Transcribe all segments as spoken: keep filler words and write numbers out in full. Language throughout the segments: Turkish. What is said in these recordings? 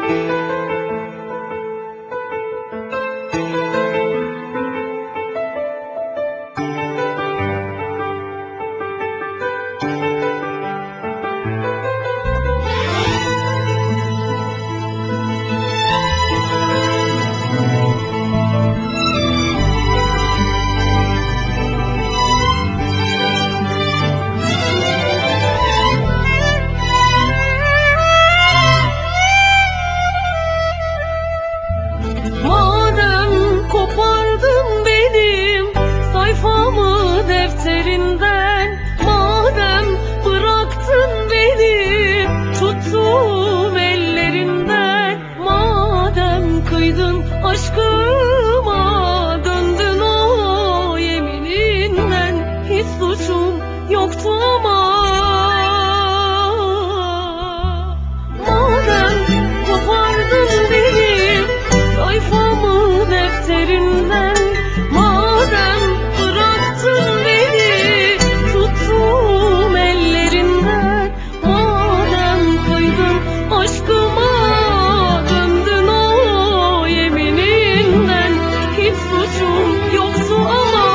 Defterinden madem bıraktın beni, tuttum ellerinden, madem kıydın aşkıma, döndün o yemininden, hiç suçum yoktu ama. Madem kopardın beni sayfamı defterinden, madem bıraktın beni, tuttum ellerinden, madem kıydın aşkıma, döndün o yemininden, hiç suçum yoktu ama.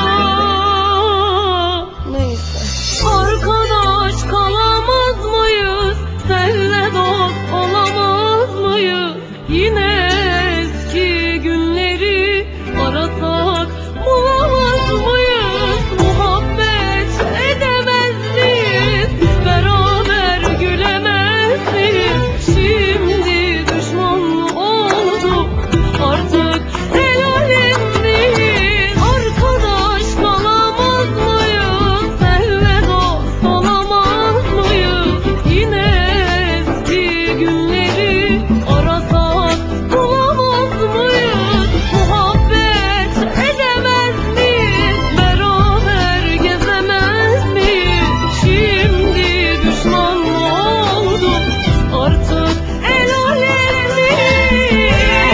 Neyse, arkadaş kalamaz mıyız, senle dost olamaz mıyız, yine eski günleri arasak bulamaz mıyız, muhabbet edemez miyiz, beraber gülemez miyiz, şimdi düşman olduk artık el alem miyiz, arkadaş kalamaz mıyız, senle dost olamaz mıyız, yine eski günleri arasak bulamaz mıyız, muhabbet edemez miyiz, beraber gezemez miyiz, şimdi düşman olduk artık el alem miyiz.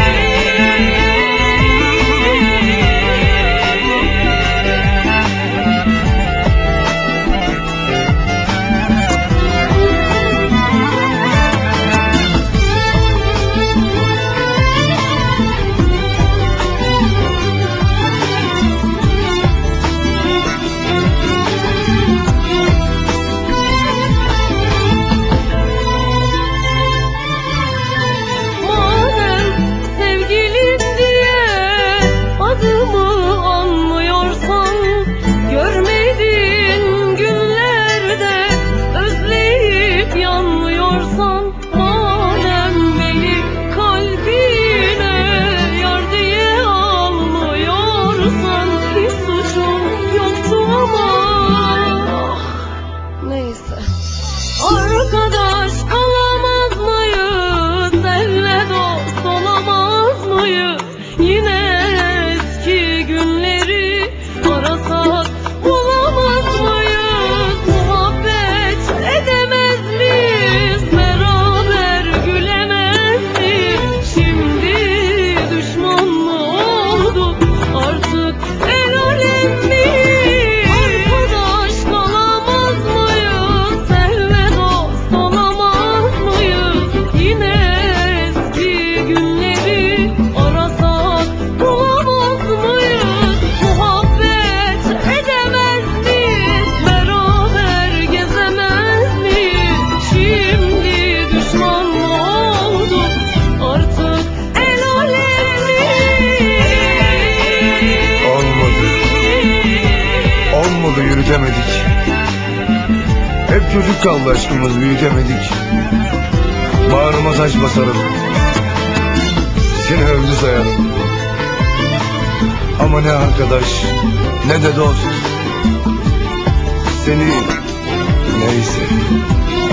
Madem sevgilin diye adımı anmıyorsan, görmediğin günlerde özleyip yanmıyorsan, madem beni kalbine yar diye almıyorsan, hiç suçum yoktu ama. Neyse, arkadaş kalamaz mıyız, senle dost olamaz mıyız, yine eski günleri arasak bulamaz mıyız, muhabbet edemez miyiz, beraber gülemez miyiz, şimdi düşman mı olduk artık el alem miyiz, arkadaş kalamaz mıyız, senle dost olamaz mıyız, yine eski günleri arasak bulamaz mıyız, muhabbet edemez miyiz, beraber gezemez miyiz, şimdi düşman mı olduk artık el alem miyiz. Olmadı, olmadı, yürütemedik. Hep çocuk kaldı aşkımız, büyütemedik. Bağrıma taş basarım, seni öldü sayarım. Ama ne arkadaş, ne de dost, seni neyse.